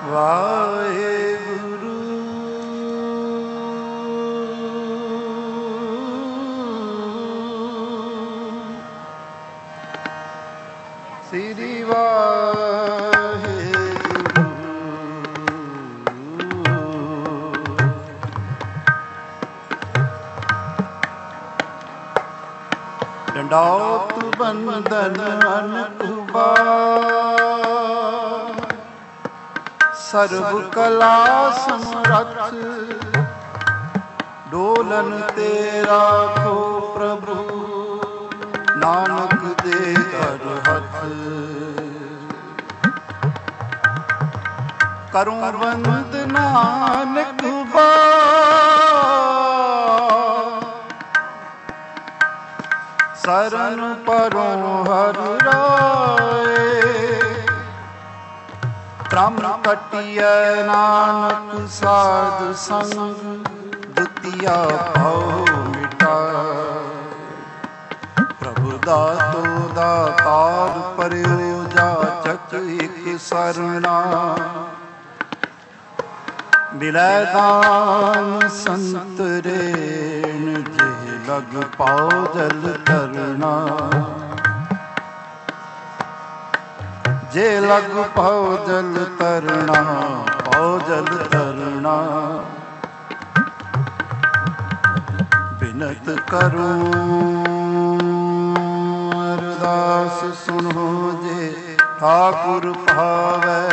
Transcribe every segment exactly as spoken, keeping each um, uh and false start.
ਵਾਹਿਗੁਰੂ ਸ੍ਰੀ ਵਾਹਿਗੁਰੂ। ਡੰਡਾਉਤ ਬੰਦਨ ਅਨੁਭਾ ਸਰਬ ਕਲਾ ਸਮਰੱਥ ਡੋਲਨ ਤੇਰਾ ਕੋ ਪ੍ਰਭੂ ਨਾਨਕ ਦੇ ਕਰ ਹੱਥ। ਕਰੂੰ ਬੰਦ ਨਾਨਕ ਬਾ ਸਰਨ ਪਰੋਂ ਹਰਿ ਰਾਏ। ਭ੍ਰਮ ਕਟਿਐ ਨਾਨਕ ਸਾਧ ਸੰਗ ਦੁਤੀਆ ਭਉ ਮਿਟਾਏ। ਪ੍ਰਭੂ ਦਾਤੋ ਦਾਤਾਰ ਪਰਿਓ ਜਾਚਕ ਇਕ ਸਰਣਾ। ਮਿਲੈ ਦਾਨ ਸੰਤ ਰੇਣ ਜੇ ਲਗ ਪਾਉ ਜਲ ਤਰਣਾ। ਜੇ ਲਗ ਪਾਉ ਜਲ ਤਰਣਾ ਪਾਉ ਜਲ ਤਰਣਾ। ਬਿਨਤ ਕਰੂੰ ਅਰਦਾਸ ਸੁਣੋ ਜੇ ਠਾਕੁਰ ਭਾਵੈ।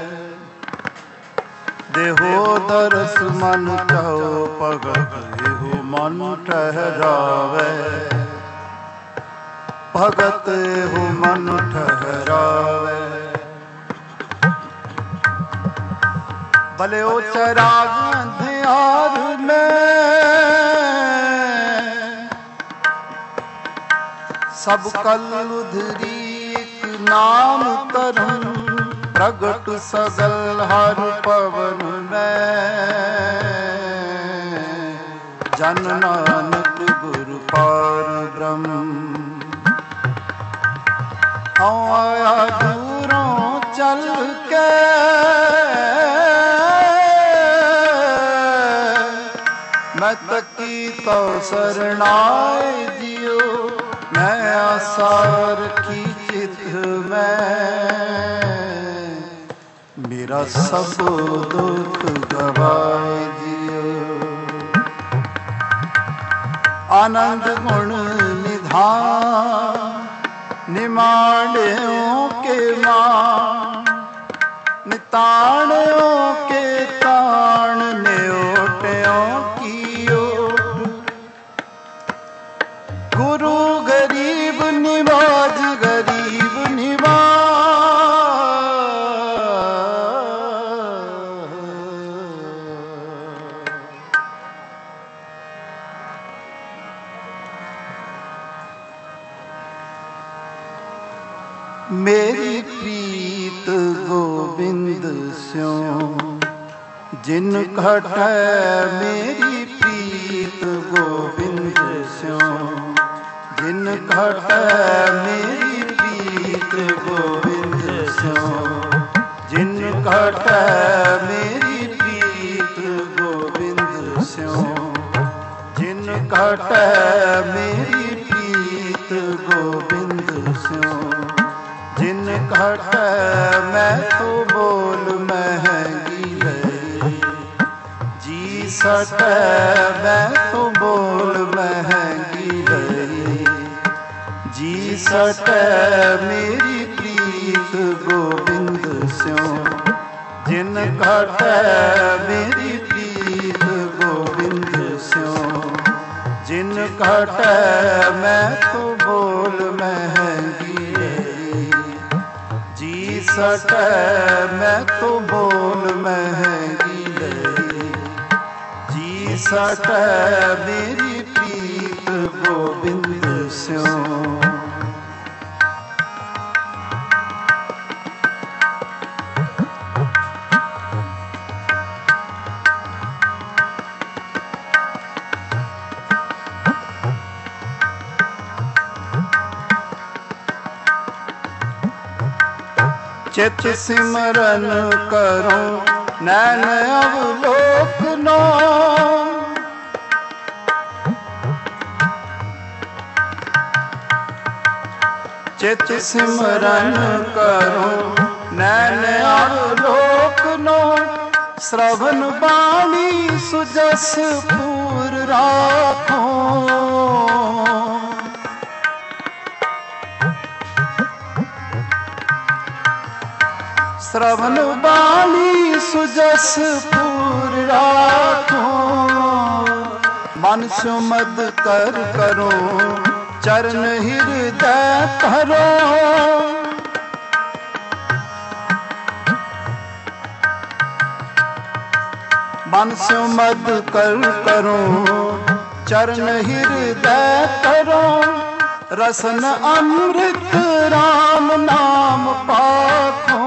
ਦੇਹੋ ਦਰਸ ਮਨ ਚਾਉ ਭਗਤ ਇਹੋ ਮਨ ਠਹਿਰਾਵੈ। ਭਗਤ ਇਹੋ ਮਨ ਠਹਿਰਾਵੈ। ਭਲਿਓ ਚਰਾਗ ਅੰਧਿਆਰ ਮੈਂ ਸਭ ਕਲ ਉਧਰੀ ਇਕ ਨਾਮ ਧਰਮ। ਪ੍ਰਗਟ ਸਗਲ ਹਰ ਪਵਨ ਮੈਂ ਜਨ ਨਾਨਕ ਗੁਰ ਪਾਰ ਬ੍ਰਹਮ। ਹਉ ਆਇਆ ਦੂਰੋਂ ਚੱਲ ਕੇ ਮੈਂ ਤਕੀ ਤੋ ਸਰਣਾਏ ਜਿਉ। ਮੈਂ ਆਸਾ ਰੱਖੀ ਚਿਤ ਮੈਂ ਮੇਰਾ ਸਭ ਦੁੱਖ ਗਵਾਏ ਜਿਉ। ਆਨੰਦ ਗੁਣ ਨਿਧਾਨ ਨਿਮਾਣਿਓ ਕੇ ਮਾਣ। ਨਿਤਾਣਿਓ ਕੇ ਤਾਣ ਨਿਓਟਿਓ ਕੀਓ। ਗੁਰੂ ਗਰੀਬ ਨਿਵਾਜ ਗਰੀਬ ਨਿਵਾਜ। ਮੇਰੀ ਪ੍ਰੀਤ ਗੋਬਿੰਦ ਸਿਉ ਜਿਨ ਘਟੈ। ਮੇਰੀ ਪ੍ਰੀਤ ਗੋਬਿੰਦ ਸਿਉ ਜਿਨ ਘਟੈ। ਮੇਰੀ ਪ੍ਰੀਤ ਗੋਬਿੰਦ ਸਿਉ ਜਿਨ ਘਟੈ। ਮੇਰੀ ਪ੍ਰੀਤ ਗੋਬਿੰਦ ਸਿਉ ਜਿਨ ਘਟੈ। ਮੇਰੀ ਪ੍ਰੀਤ ਗੋਬਿੰਦ ਸਿਉ ਜਿਨ ਘਟੈ। ਮੈਂ ਤੋ ਬੋਲ ਮਹਿੰਗੀ ਲਈ ਜੀ ਸਟੈ। ਮੈਂ ਤੋ ਬੋਲ ਮਹਿੰਗੀ ਲਈ ਜੀ ਸਟੈ। ਮੇਰੀ ਪ੍ਰੀਤ ਗੋਬਿੰਦ ਸਿਉ ਜਿਨ ਘਟੈ। ਮੇਰੀ ਪ੍ਰੀਤ ਗੋਬਿੰਦ ਸਿਉ ਜਿਨ ਘਟੈ। ਮੈਂ ਤੋ ਬੋਲ ਮਹਿੰਗੀ ਸਟੈ। ਮੈਂ ਤੋ ਬੋਲ ਮਹਿੰਗੀ ਲਈ ਜੀ ਸਟੈ। ਮੇਰੀ ਪ੍ਰੀਤ ਗੋਬਿੰਦ ਸਿਉ। चित सिमरन करो नैन अवलोकनो। चित सिमरन करो नैन अवलोकनो। श्रवण वाणी सुजस पूर राखो। श्रवण वाणी सुजस पूर राखो। मन सुमद कर करो चरण हृदय धरो। मन सुमद कर करो चरण हृदय धरो। रसन अमृत राम नाम पाखो।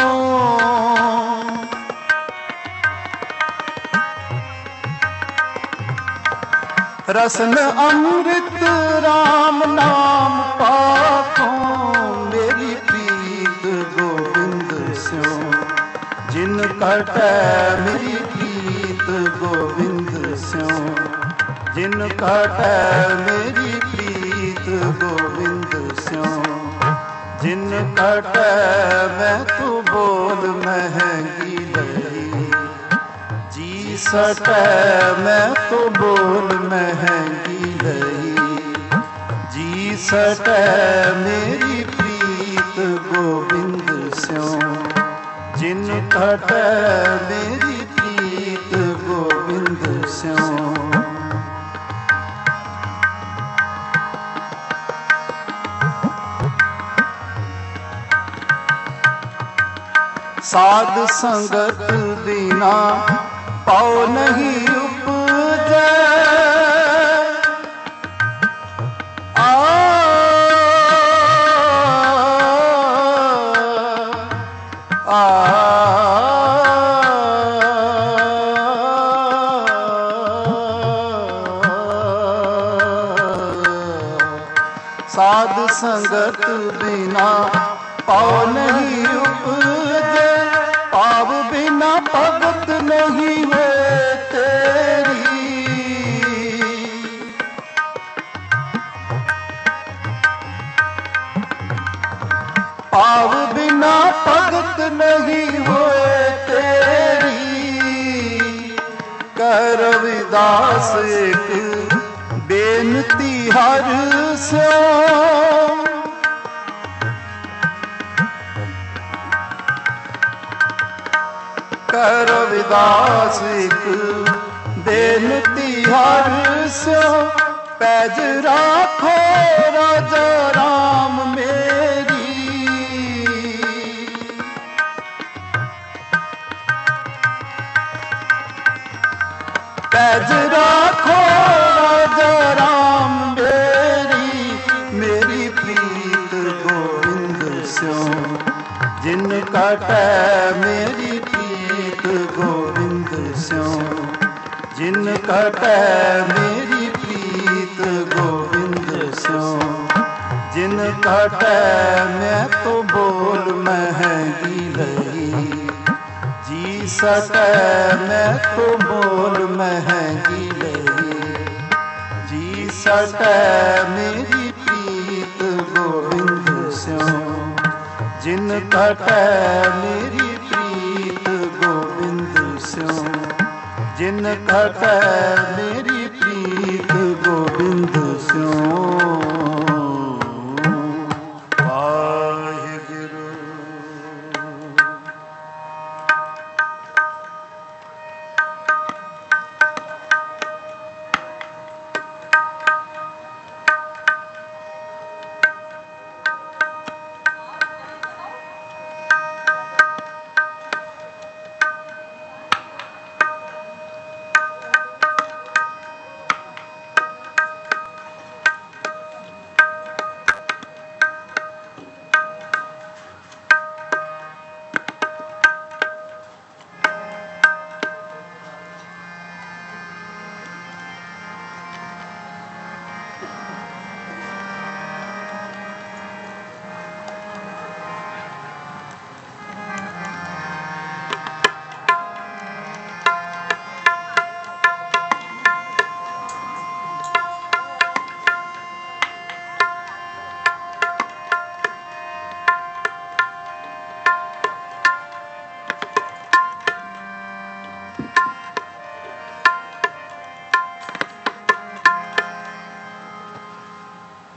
रसन अमृत राम नाम पाखो। मेरी प्रीत गोविंद स्यो जिन कटै। मेरी प्रीत गोविंद स्यो जिन कटै। मेरी प्रीत गोविंद स्यो जिन कटै। मैं तो बोल महंगी लई जी सटै। मैं तो बोल महंगी लई जी सटै। मेरी प्रीत गोविंद स्यो जिन कटै। मेरी प्रीत गोविंद स्यो। साध संगत बिना पाओ नहीं उपजै। आ आ साध संगत बिना पाओ नहीं उपजै। पाव बिना भगत नहीं है तेरी। पाव बिना भगत नहीं होए तेरी। कह रविदास एक बेनती हर से। कह रविदास एक बेनती हर से। पैज राखो राजा राम मेरी। पैज राखो राजा राम मेरी। मेरी प्रीत गोविंद स्यो जिन कटै। मेरी प्रीत गोविंद स्यो जिन कटै। मेरी प्रीत गोविंद स्यो जिन कटै। मैं तो बोल महंगी लई जी सटै। मैं तो बोल महंगी लई जी सटै। मेरी प्रीत गोविंद स्यो जिन कटै। मेरी प्रीत गोविंद स्यो जिन कटै। मेरी प्रीत गोविंद स्यो। वाहिगुरु।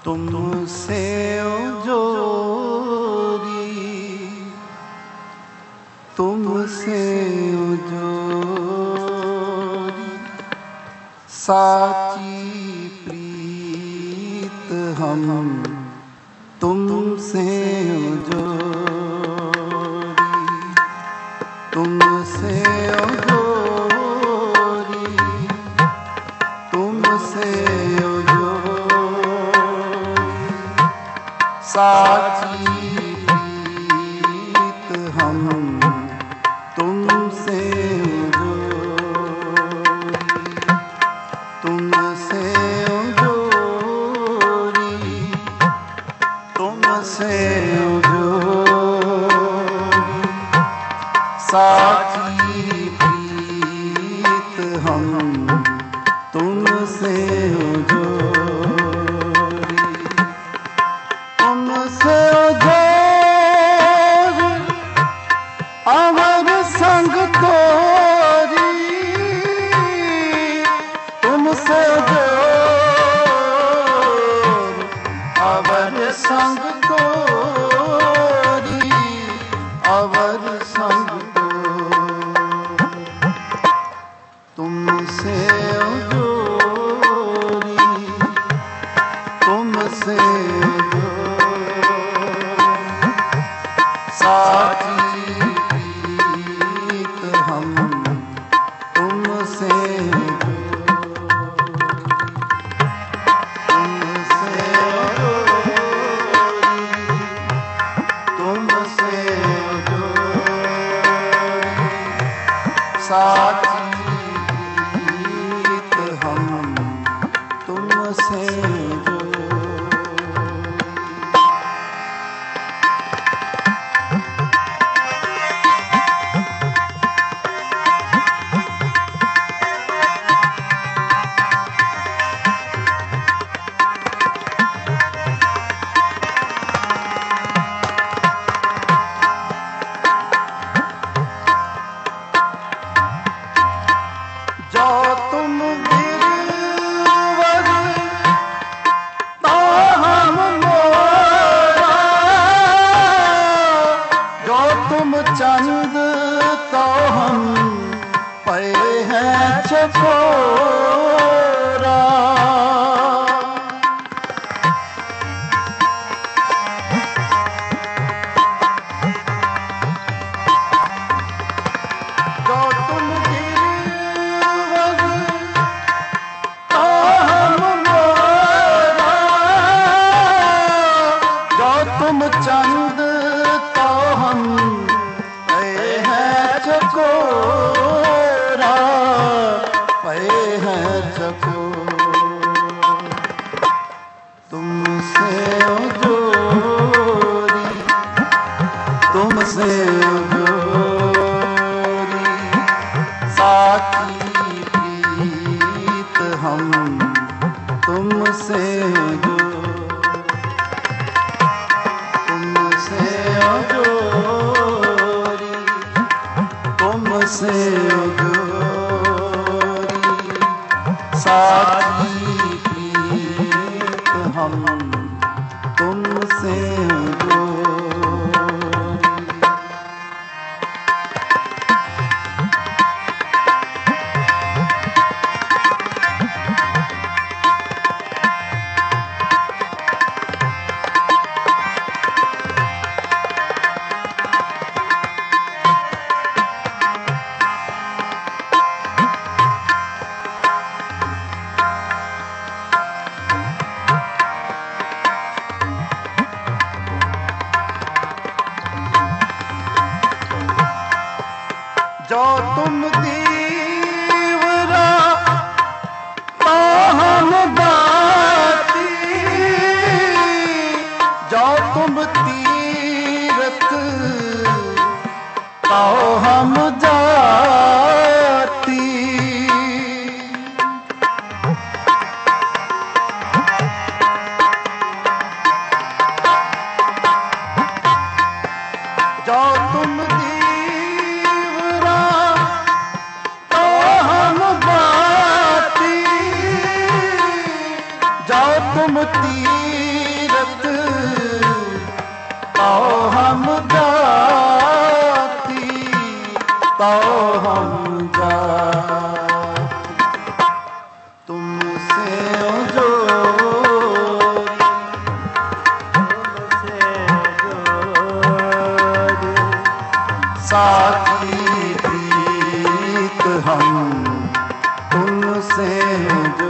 तुमसे जोरी, तुमसे जोरी, साची प्रीत हम तुमसे जोरी, तुमसे जोरी, तुमसे साची प्रीत हम तुमसे जोरी, तुमसे जोरी, तुमसे जोरी, साची प्रीत हम तुमसे अमर संग तोरी, तुमसे जोर अवर संग तोरी, अवर संग तोरी, तुमसे जोरी, तुमसे साची साची प्रीत हम तुमसे जो तुम गिरवर तो हम मोरा, जो तुम चंद तो हम पे हैं चकोरा, जो तुम तुम चंद तो हम पे हैं चकोरा, पे हैं चकोरा, तुमसे जोरी, तुमसे जोरी, साची प्रीत हम तुमसे जोरी, तुमसे जोरी, साची प्रीत हम तुमसे जो तुम दीवरा तो हम बाती, जो तुम तीरथ तो हम जाती, जो तुम दीवरा तो हम बाती, जो तुम तीरथ तो हम जा तुमसे जो साथी प्रीत हम तुमसे जो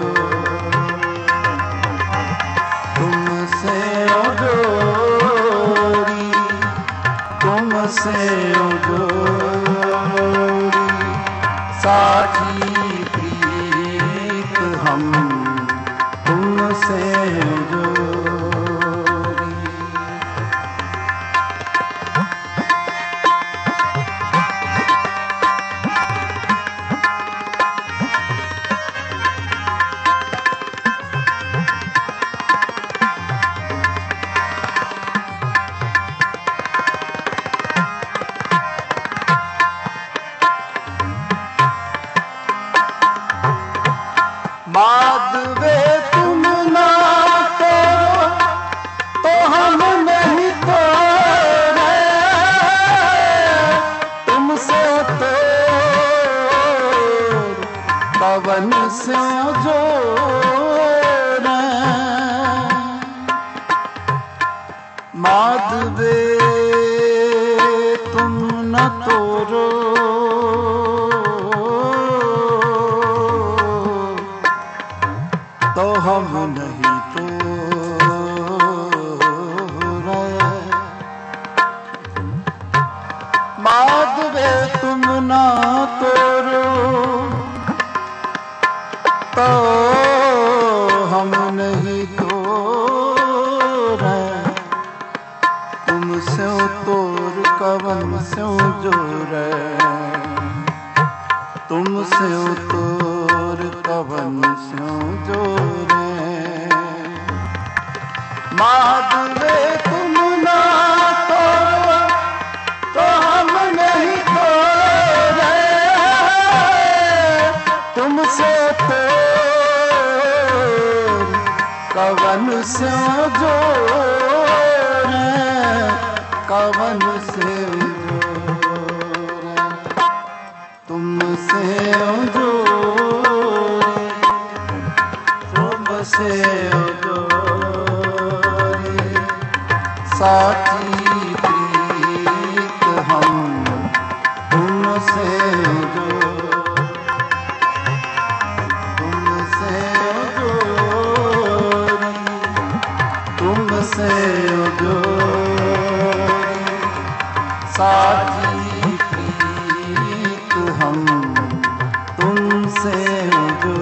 तुमसे जोड़ी तुमसे जोड़ी साथी प्रीत हम तुमसे जोड़ी। माधवे तुम ना तो तो हम नहीं तो तुमसे तो पवन से जो माधवे तुम न तोरो तो हम नहीं तो माधवे तुम ना तोरो तो हम नहीं तो तुमसे तोर कवन से जोर तुमसे तोर कवन से जोरे माधवे तुम ना तो तो हम नहीं तो तुमसे तोर कवन से जोरे कवन से तुमसे जोड़े तुमसे जोड़े साथी प्रीत हम तुमसे जोड़े तुमसे जोड़े तुमसे जोड़े साथी प्रीत हम तुमसे जो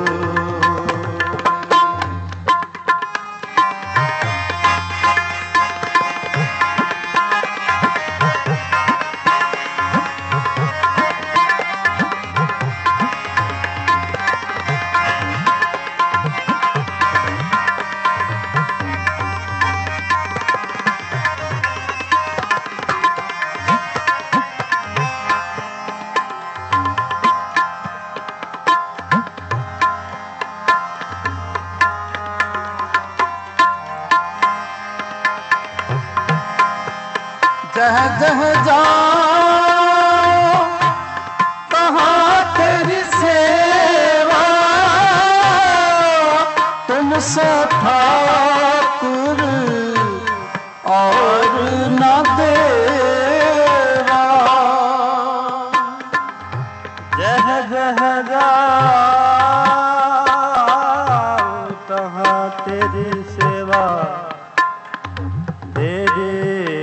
जह जह जाओ कहाँ तेरी सेवा तुमसे ठाकुर और न देवा जह जह जाओ तहाँ तेरी सेवा तेरी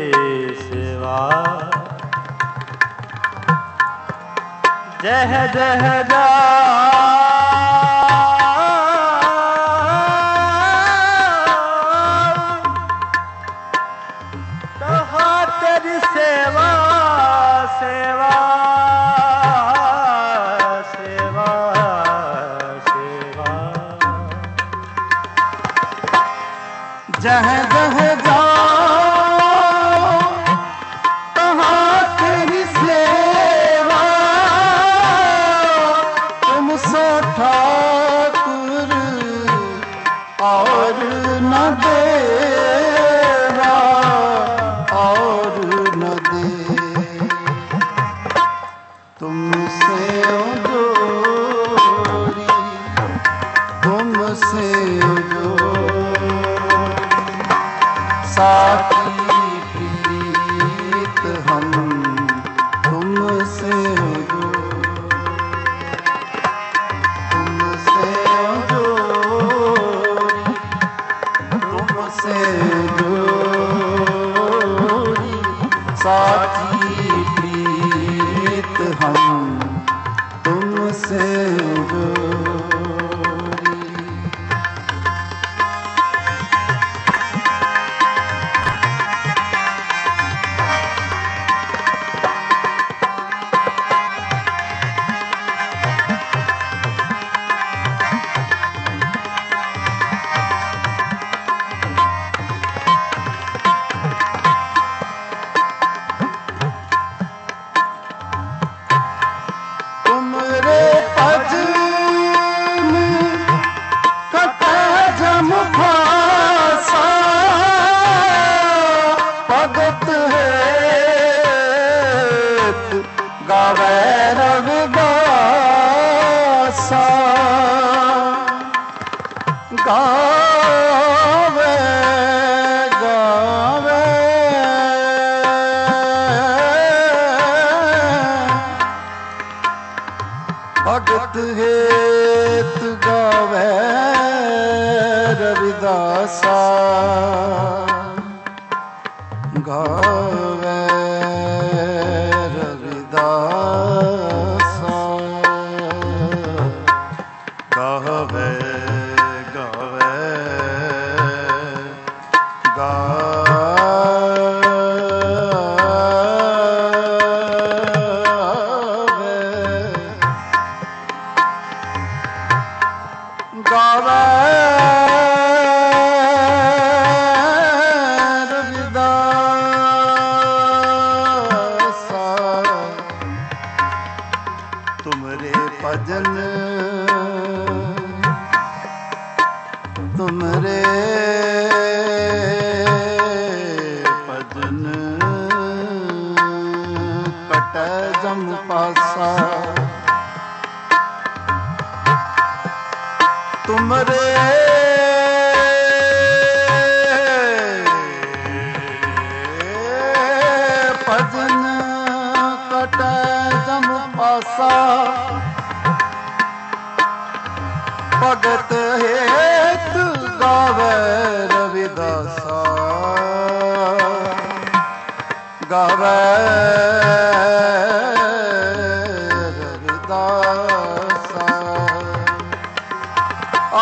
जह जह तहाँ तेरी सेवा सेवा सेवा सेवा जह जह जाओ तहाँ तेरी सेवा तुमसे तुमसे ओ जोरी, तुमसे ओ जोरी, साथी प्रीत हम तुमसे ओ साथी प्रीत हम तुमसे जोड़ी। गावे रविदासा, गावे गावे भगत हेत गावे रविदासा, गावे रविदासा, गावे गावे गावे गावे तुमरे भजन तुमरे भजन कटै जम पासा, तुमरे भजन कटै जम पासा, भगत हेत गावे रविदासा, गावे रविदासा। आ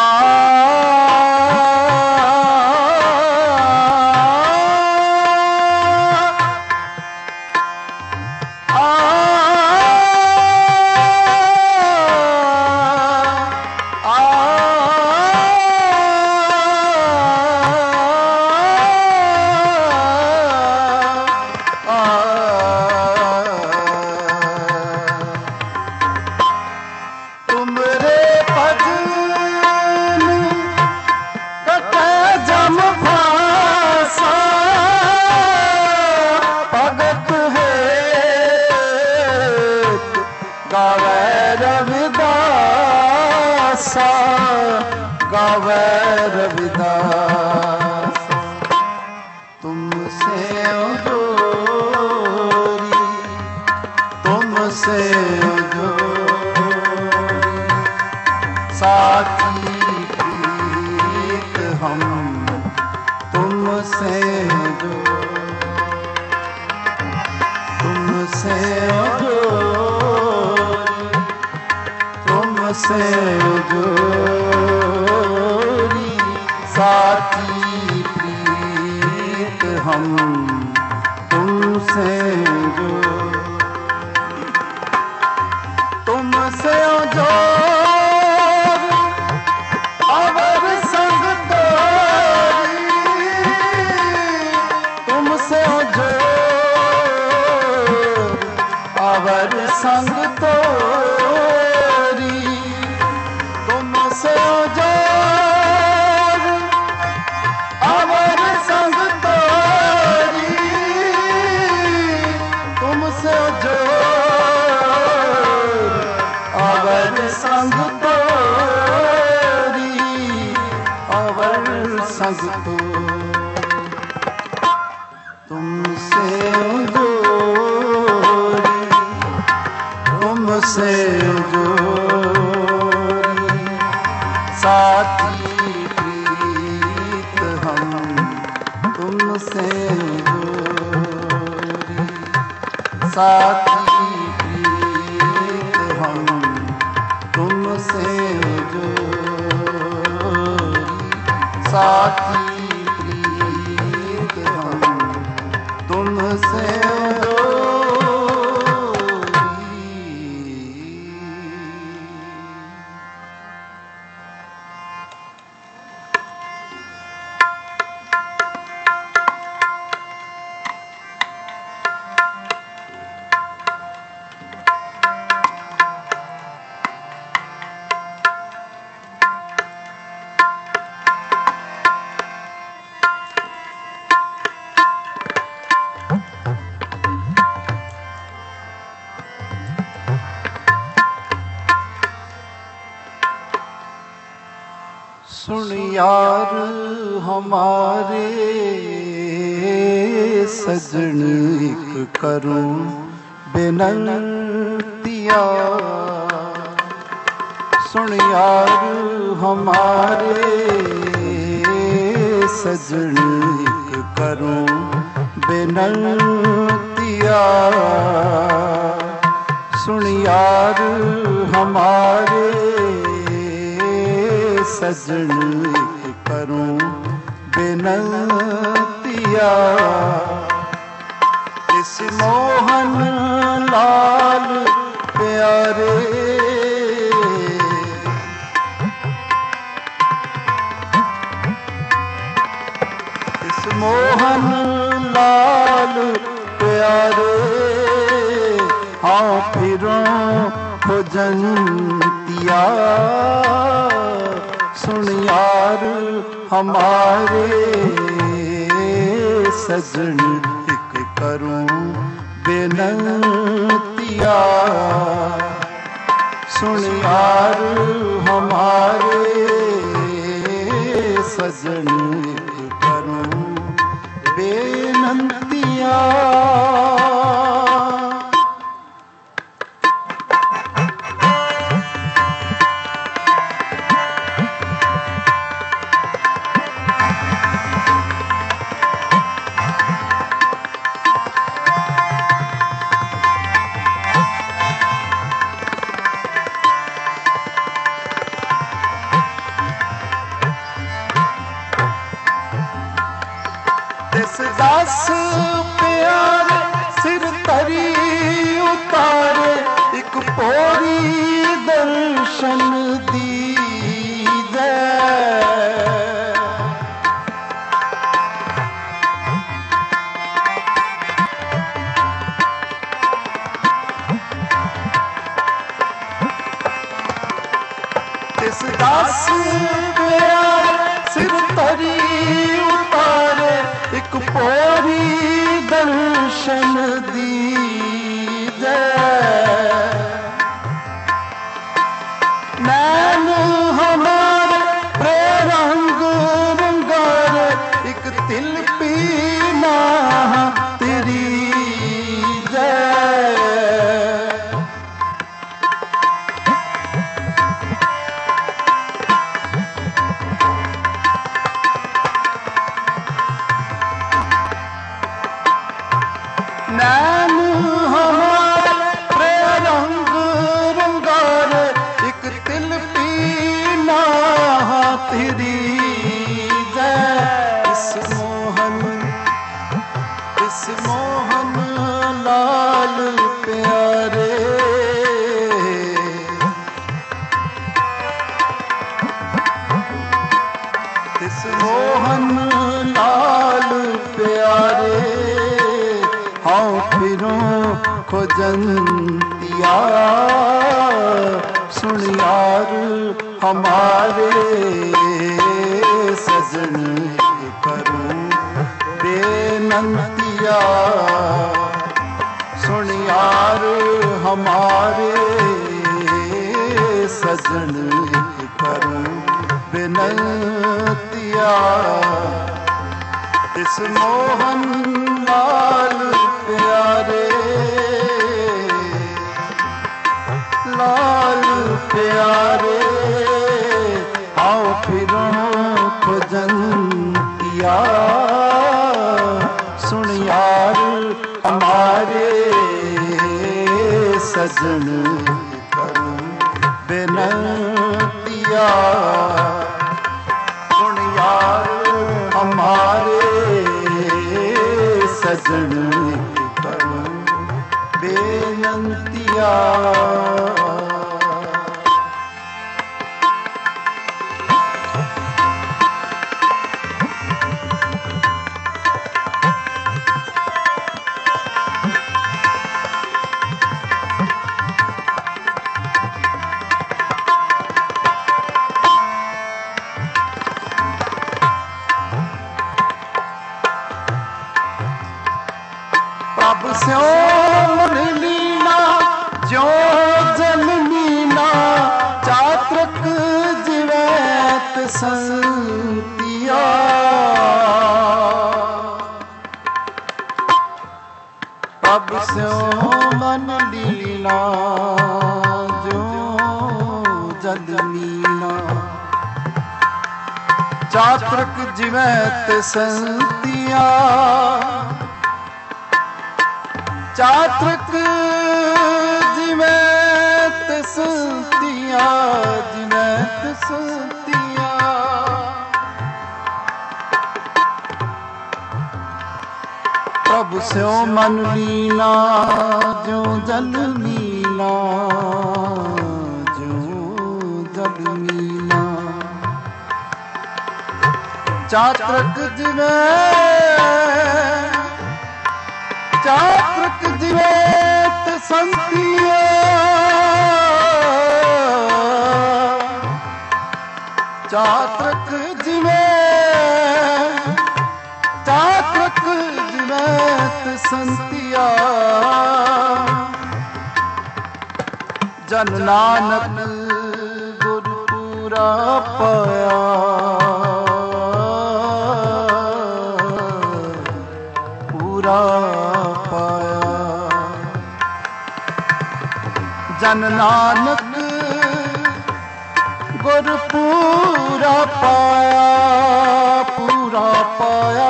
गावे रविदास, तुमसे ओ जोरी, तुमसे ओ जोरी, साथी प्रीत हम तुमसे जो, तुमसे ओ जोरी, तुमसे ओ जोरी, साथी प्रीत हम तुमसे जो, तुमसे जो अवर संग तोरी, तुमसे जो अवर संग तोरी, तुमसे जो अवर संग तोरी, तुमसे जो संग तो तुमसे जोड़ी, तुमसे जोड़ी साथी प्रीत हम तुमसे जोड़ी, साथी प्रीत हम तुमसे जोड़ी, साथी प्रीत हम तुमसे सुन यार हमारे सजन एक करूं बेनतिया, सुन यार हमारे सजन एक करूं बेनतिया, सुन यार हमारे सजन एक करूं बेनतिया, इस मोहन लाल प्यारे, इस मोहन लाल प्यारे हाँ फिरों खोजंतिया, सुन यार हमारे सजन एक करूं बेनतिया, सुन यार हमारे सजन एक करूं बेनतिया। तिस दास प्यारे सिर तरी उतारे, एक पोरी दर्शन दीजे, तिस दास प्यारे सिर तरी उतारे, एक पोरी दर्शन दीजे, नैन हमारे प्रेरंग रंगारे, एक तिल पीना तेरी जय, नैन हमारे प्रेरंग रंगारे, एक तिल पीना तेरी जय, इस मोहन इस मोहन लाल प्यारे, इस मोहन लाल प्यारे हाँ फिरों खोजंतिया, सुन यार हमारे सजन करूं बेनतिया, सुन यार हमारे सजन करूं बेनतिया। संतिया तिस मोहन लाल प्यारे लाल प्यारे आओ फिरों खुजंतिया सुन यार हमारे सजन बेनतिया सुन यार हमारे सजन बेनतिया प्रभ स्यों मन लीना ज्यो जल मीना चात्रक जिवैत संतिया प्रभ स्यों मन लीना ज्यो जल मीना चात्रक जिवैत संतिया चात्रक जिवैत संतिया जिवैत संतिया प्रभु स्यों मन लीना ज्यो जल मीना ज्यो जल मीना चात्रक जिवैत चात्रक जिवैत संतिया चात्रक जिवैत चात्रक जिवैत संतिया जन नानक गुरु पूरा पाया पूरा जन नानक गुर पूरा पाया पूरा पाया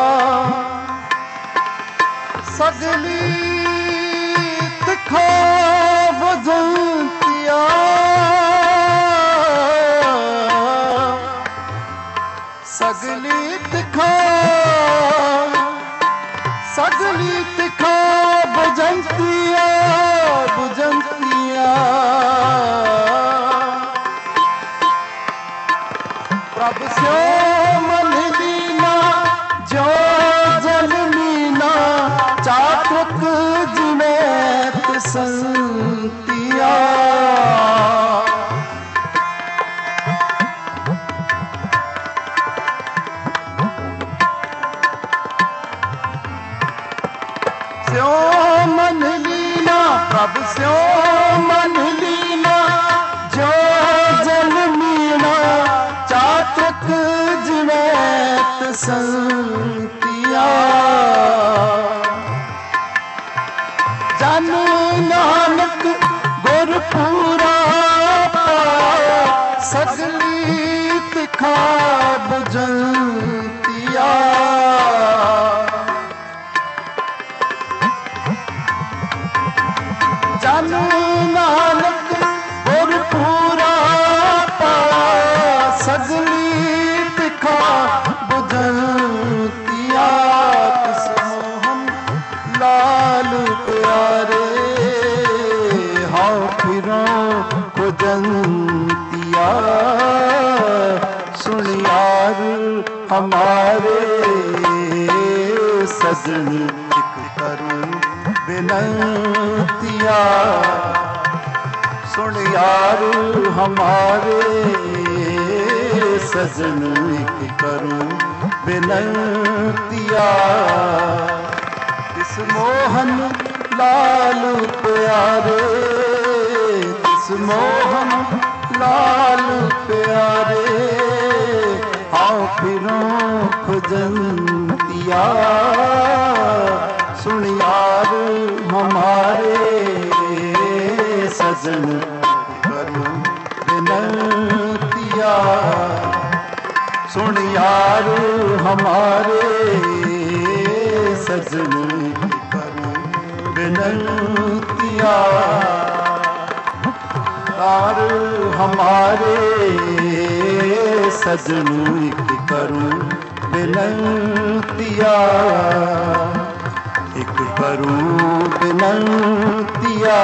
सगली तिखा बुझंतिया सगली तिखा सगली तिखा बुझंतिया बुझंतिया प्रभ स्यों मन लीना ज्यो जल मीना चात्रक जिवैत संतिया स्यों मन लीना प्रभ स्यों मन लीना ज्यो जल मीना चात्रक जिवैत संतिया जन नानक गुर पूरा पाया सगली तिखा बुझंतिया जन नानक गुर पूरा पाया सगली तिखा बुझंतिया तिस मोहन लाल प्यारे हाँ फिरों खुजंतिया सुन यार हमारे सजन एक करूं बिनतिया सुन यार हमारे सजन एक करूं बिनतिया तिस मोहन लाल प्यारे तिस मोहन लाल प्यारे आओ फिरों सजन दिया सुन यार हमारे सजन करूं विनतिया सुन यार हमारे सजन करूं विनतिया यार हमारे सजन करूं विनतिया एक करूं विनतिया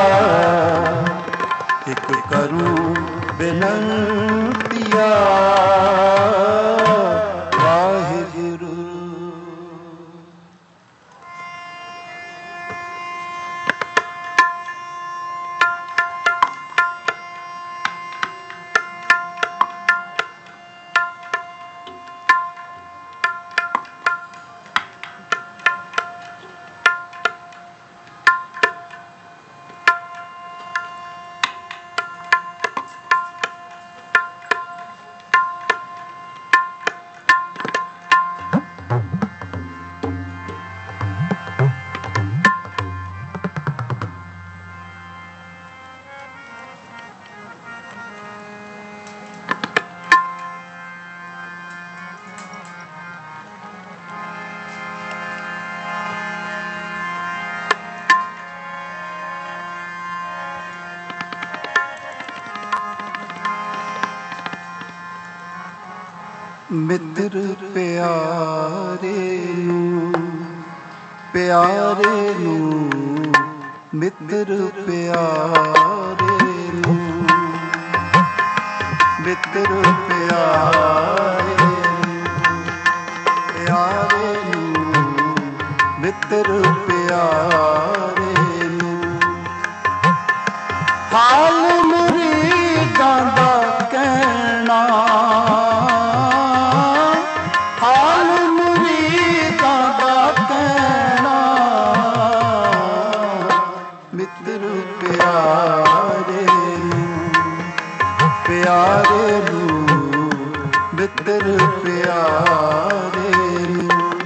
एक करूं विनतिया वाहिगुरु। मित्र प्यारे नू प्यारे नू मित्र प्यारे नू मित्र प्यारे प्यारे नू मित्र प्यारे नू हाल मुरीदां दा कहना प्यारे नू मित्र प्यारे नू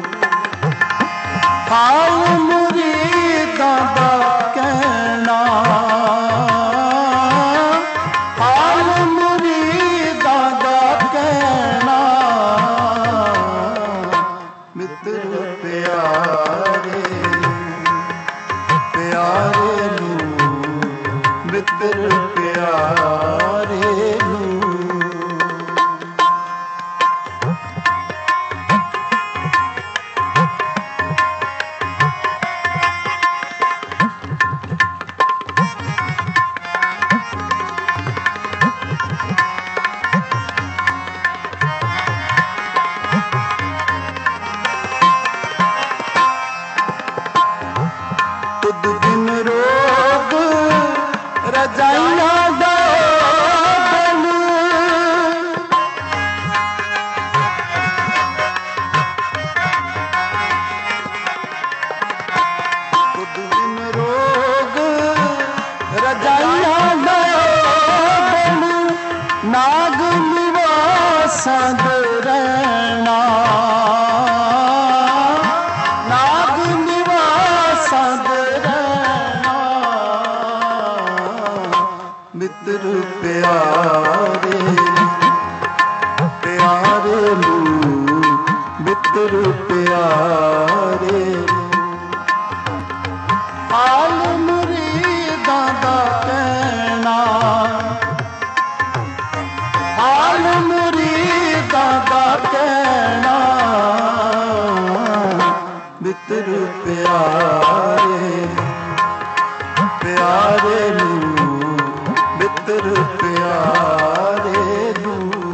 हाल मुरीदां दा कहना हाल मुरीदां दा कहना मित्र प्यारे प्यारे नू मित्र प्यारे नाग निवासां दे रहना नाग निवासां दे रहना मित्र प्यारे प्यारे नू मित्र प्यारे हाल मुरीदां दा कहना हाल मुरीदां दा कहना मित्र प्यारे प्यारे नू मित्र प्यारे नू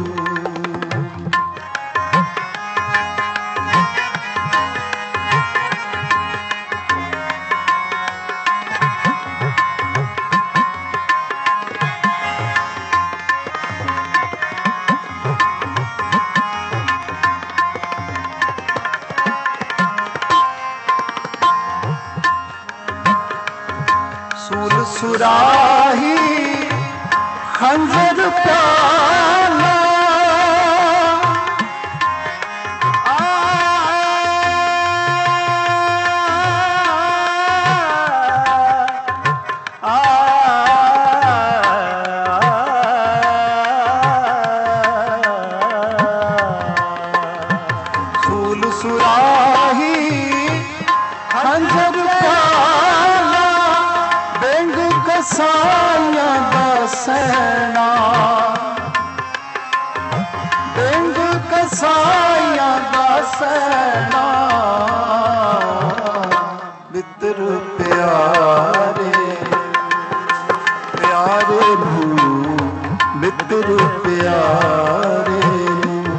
सूल सुराही खंजर प्याला आ ਸੈਨਾ ਮਿੱਤਰ ਪਿਆਰੇ ਪਿਆਰੇ ਨੂੰ ਮਿੱਤਰ ਪਿਆਰੇ ਨੂੰ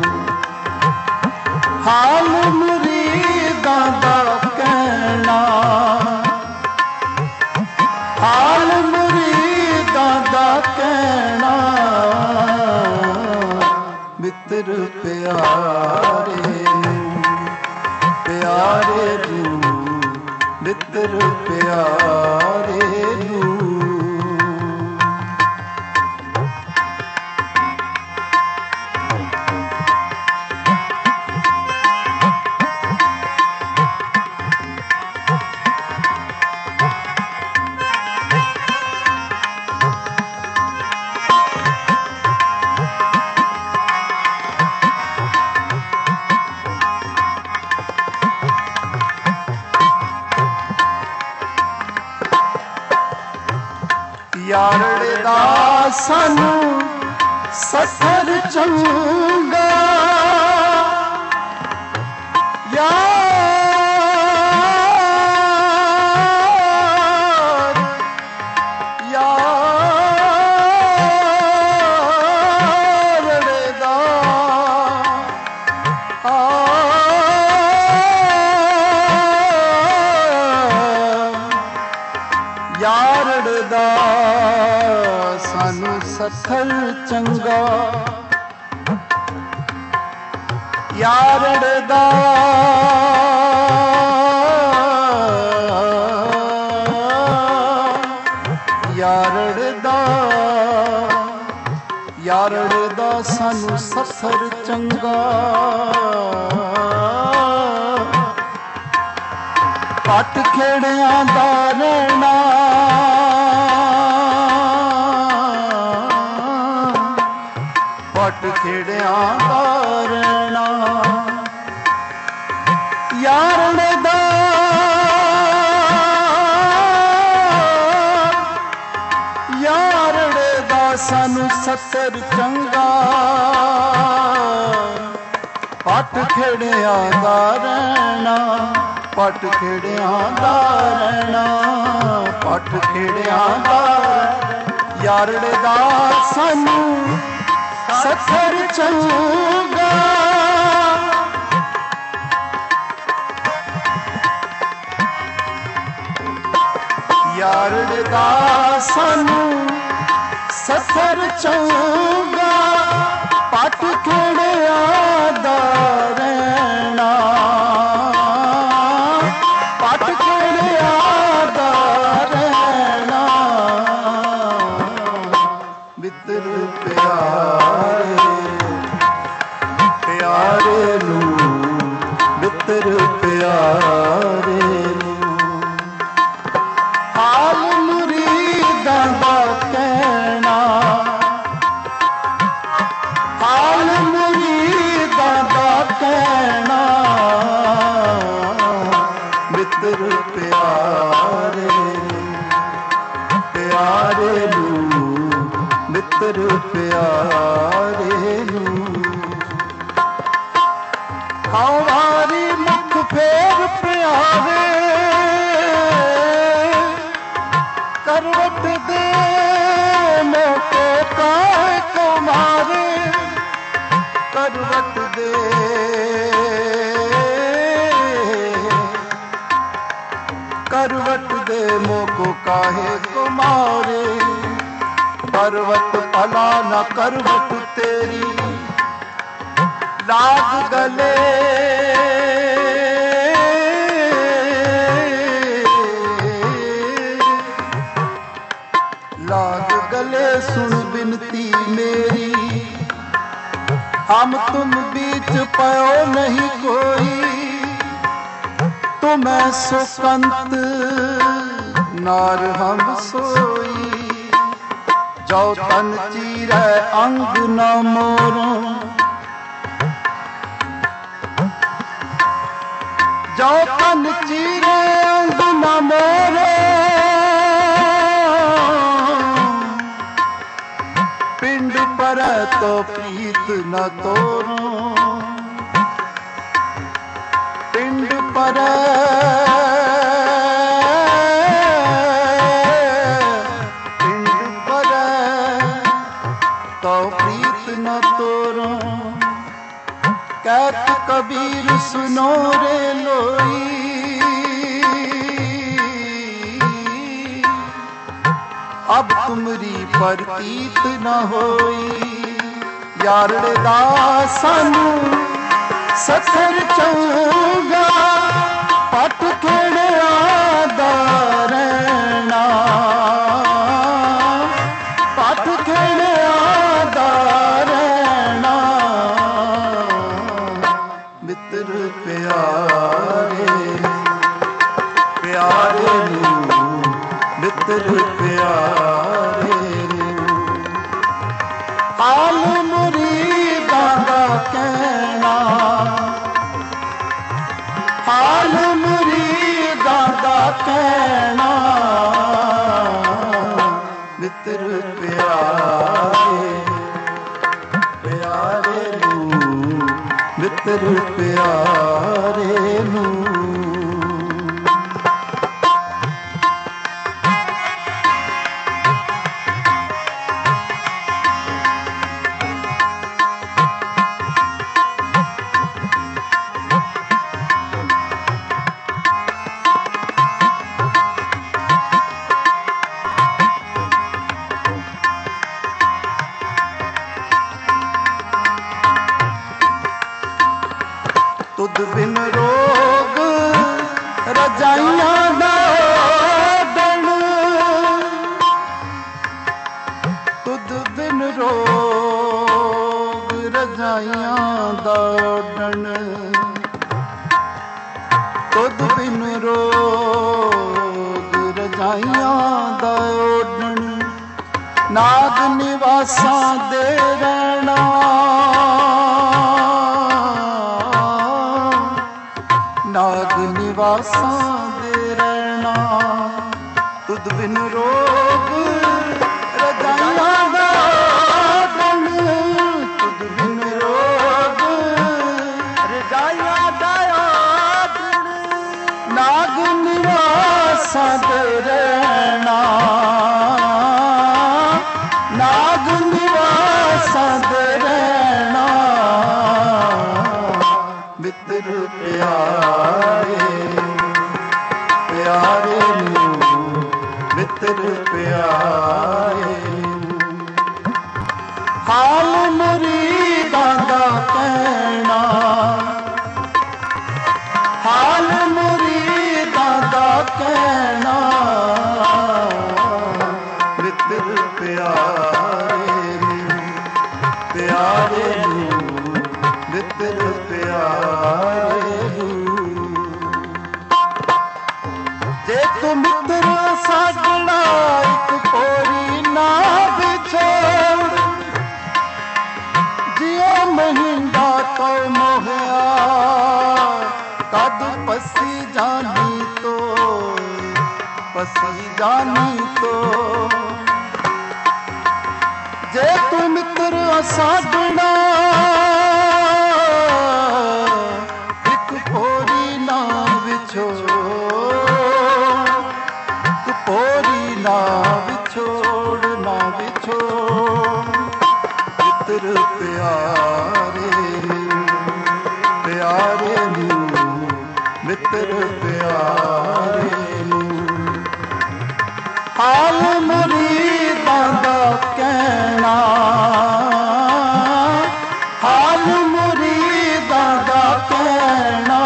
ਹਾਲ ਮੁਰੀਦਾਂ ਦਾ ਕਹਿਣਾ ਹਾਲ ਮੁਰੀਦਾਂ ਦਾ ਕਹਿਣਾ ਮਿੱਤਰ ਪਿਆਰੇ ਨੂੰ ਪਿਆਰੇ ਨੂੰ ਮਿੱਤਰ ਪਿਆਰੇ ਨੂੰ ਯਾਰੜੇ ਦਾ ਸਾਨੂੰ ਸਫ਼ਰ ਚੰਗਾ ਯਾਰ ਯਾਰੜੇ ਦਾ ਆ ਯਾਰੜ ਦਾ ਸਾਨੂੰ ਸਫ਼ਰ ਚੰਗਾ ਯਾਰੜ ਦਾ ਯਾਰੜ ਦਾ ਯਾਰੜ ਦਾ ਸਾਨੂੰ ਸਫ਼ਰ ਚੰਗਾ ਪੱਟ ਖੇੜਿਆਂ ਦਾ ਰਹਿਣਾ ਪੱਟ ਖੇੜਿਆਂ ਦਾ ਰਹਿਣਾ ਯਾਰੜੇ ਦਾ ਯਾਰੜੇ ਦਾ ਸਾਨੂੰ ਸਫ਼ਰ ਚੰਗਾ ਪੱਟ ਖੇੜਿਆਂ ਦਾ ਰਹਿਣਾ ਪੱਟ ਖੇੜਿਆਂ ਦਾ ਰਹਿਣਾ ਪੱਟ ਖੇੜਿਆਂ ਦਾ ਯਾਰੜੇ ਦਾ ਸਾਨੂੰ ਸਫ਼ਰ ਚੰਗਾ ਯਾਰੜੇ ਦਾ ਸਾਨੂੰ ਸਫ਼ਰ ਚੰਗਾ ਪੱਟ ਖੇੜਿਆਂ ਦਾ ਰਹਿਣਾ ਪੱਟ ਖੇੜਿਆਂ ਦਾ ਰਹਿਣਾ ਮਿੱਤਰ ਪਿਆਰੇ ਪਿਆਰੇ ਨੂੰ ਮਿੱਤਰ ਪਿਆਰੇ ਨੂੰ ਹਾਲ ਮੁਰੀਦਾਂ ਦਾ ਕਹਿਣਾ ਹਾਲ ਮੁਰੀਦਾਂ ਦਾ ਕਹਿਣਾ ਮਿੱਤਰ ਪਿਆਰੇ ਪਿਆਰੇ ਨੂੰ ਮਿੱਤਰ ਪਿਆਰੇ ਨੂੰ ਹਉ ਵਾਰੀ ਮੁਖ ਫੇਰ ਪਿਆਰੇ ਕਰਵਟ ਦੇ ਮੋਕੇ ਕਾਇ ਕੋ ਮਾਰੇ ਕਰਵਟ ਦੇ ਕਰਵਟ ਦੇ ਮੋਕੋ ਕਾਹੇ ਕੋ ਮਾਰੇ ਕਰਵਟ ਭਲਾ ਨਾ ਕਰਵਟ ਤੇਰੀ ਲਾਗ ਗਲੇ लाग गले सुन बिनती मेरी हम तुम बीच पयो नहीं कोई तुम्हें सुकंत नार हम सोई जो तन चीरै अंग न मोरो जो तन चीरै अंग न मोरो पिंड पर तो प्रीत न तोरो पर पिंड पर तो प्रीत न तोरो कहत कबीर सुनो रे लोई अब तुमरी प्रतीत न होई यारड़े दा सानू सतर चंगा पट खेड़े आदा रहना पट खेड़े आदा रहना मित्र प्यारे प्यारे नू मित्र प्यारे हाल मुरीदां दा कहना हाल मुरीदां दा कहना मित्र प्यारे प्यारे नू मित्र प्यारे नू तुद बिन रोग रजाइयां दा ओढ़ण तुद बिन रोग रजाइयां दा ओढ़ण तुद बिन रोग रजाइयां दा ओढ़ण नाग निवासां दे रहना नाग निवासां दे रहना तुद बिन रोग रजाइयां दा ओढ़ण तुद बिन रोग रजाइयां दा ओढ़ण नाग निवासां दे रहना नाग निवासां दे रहना मित्र प्यारे प्यारे नू मित्र प्यारे हाल मुरीदां दा कहना हाल मुरीदां दा कहना मित्र प्यारे प्यारे नू मित्र प्यारे जे तू मित्र साडड़ा एक पोरी ना बिछोड़ जियो महिंदा तो मोहया कद पसी जानी तो पसी जानी तो जे तू मित्र साडड़ा ना बिछोड़ ना बिछोड़ मित्र प्यारे प्यारे नू मित्र प्यारे नू हाल मुरीदां दा कहना हाल मुरीदां दा कहना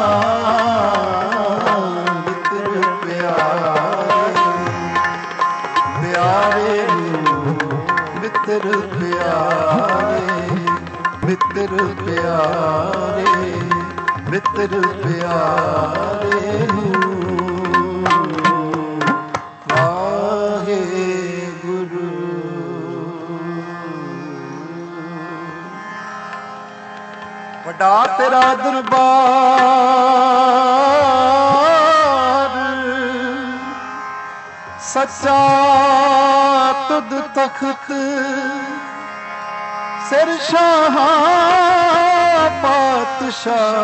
मित्र प्यारे प्यारे मित्र प्यारे मित्र प्यारे मित्र प्यारे वाहे गुरु वड्डा तेरा दरबार सच्चा तुद तख्त सिर शाह ਪਾਤਸ਼ਾਹ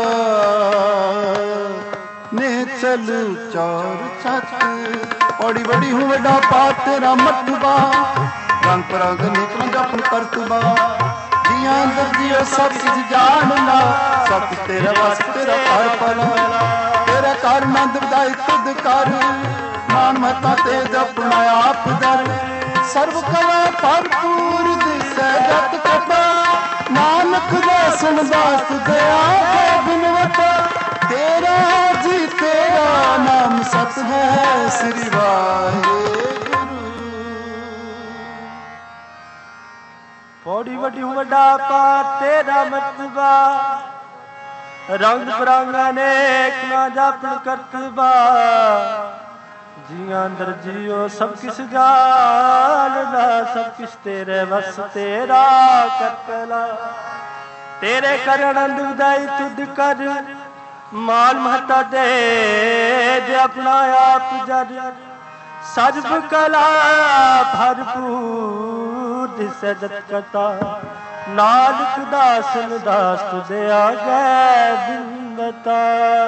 ਨੇ ਚਲ ਚੌਰ ਛੱਤ ਪੌੜੀ ਬੜੀ ਹੂੰ ਵੱਡਾ ਪਾ ਤੇਰਾ ਮਤਬਾ ਰੰਗ ਪਰੰਗ ਨਿਕਲਾਂ ਜਪਨ ਕਰਤਬਾ ਜੀਆਂ ਅੰਦਰ ਜੀਓ ਸਭ ਕੁਝ ਜਾਣ ਲਾ ਸਭ ਕੁਝ ਤੇਰਾ ਵਸ ਤੇਰਾ ਪਰ ਪਲਾ ਤੇਰਾ ਕਰ ਨੰਦ ਵਧਾਈ ਤੁਧ ਕਰ ਮਾਨ ਮਤਾ ਤੇ ਜਪਣਾ ਆਪ ਦਰ ਸਰਬ ਕਲਾ ਭਰਪੂਰ ਦਿਸੈ ਜਤ ਕਟਾ ਨਾਨਕ ਦਾ ਸੁਣਦਾਸ ਦਇਆ ਹੈ ਬਿਨਵਟ ਤੇਰਾ ਜੀ ਤੇਰਾ ਨਾਮ ਸਤ ਹੈ ਸ੍ਰੀ ਵਾਹਿਗੁਰੂ ਪੌੜੀ ਵੱਡੀ ਵੱਡਾ ਪਾ ਤੇਰਾ ਮਤਬਾ ਰੰਗ ਬਰੰਗਾ ਅਨੇਕ ਨਾ ਜਪਨ ਕਰਤਬਾ ਜੀਆਂ ਅੰਦਰ ਜੀਓ ਸਭ ਕਿਸ ਜਾਣਦਾ ਸਭ ਕਿਸ ਤੇਰੇ ਵਸ ਤੇਰਾ ਕਰਤਲਾ ਤੇਰੇ ਕਰ ਆਨੰਦ ਵਧਾਈ ਤੁਧ ਕਰ ਮਾਲ ਮਹਤਾ ਦੇ ਜੇ ਆਪਣਾ ਆਪ ਜਦ ਸਰਬ ਕਲਾ ਭਰਪੂਰ ਦਿਸੈ ਜਤ ਕਤਾ ਨਾਨਕ ਦਾਸਨ ਦਾਸ ਤੁਦੇ ਆਗੈ ਬਿੰਦਤਾ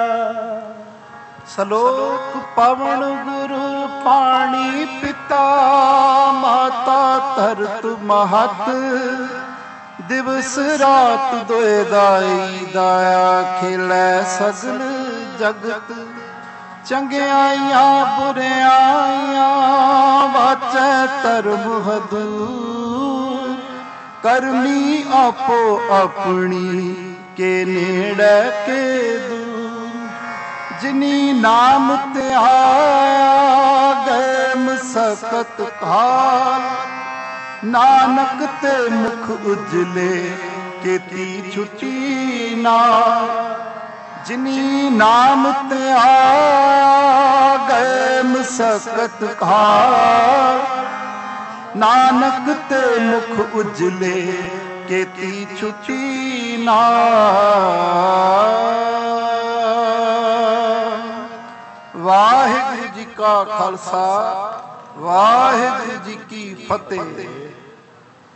ਸਲੋਕ ਪਵਨ ਗੁਰੂ ਪਾਣੀ ਪਿਤਾ ਮਾਤਾ ਧਰਤ ਮਹਤ ਦਿਵਸ ਰਾਤ ਦੋਇ ਦਾਈ ਦਾਇਆ ਖੇਲੈ ਸਗਲ ਜਗਤ ਚੰਗਿਆਈਆਂ ਬੁਰਿਆਈਆਂ ਵਾਚੈ ਧਰਮ ਹਦੂਰ ਕਰਮੀ ਆਪੋ ਆਪਣੀ ਕੇ ਨੇੜੇ ਕੇ ਦੂਰ ਜਿਨੀ ਨਾਮ ਤੇ ਆਇਆ ਗਏ ਮਸਕਤ ਕਾਲ ਨਾਨਕ ਤੇ ਮੁਖ ਉਜਲੇ ਕੀਤੀ ਛੁੱਟੀ ਨਾ ਜਿਨੀ ਨਾਮ ਤੇ ਆਇਆ ਗਏ ਮਸਕਤ ਕਾਲ ਨਾਨਕ ਤੇ ਮੁਖ ਉਜਲੇ ਕੀਤੀ ਛੁੱਟੀ ਨਾ ਵਾਹਿਗੁਰੂ ਜੀ ਕਾ ਖਾਲਸਾ ਵਾਹਿਗੁਰੂ ਜੀ ਕੀ ਫਤਿਹ।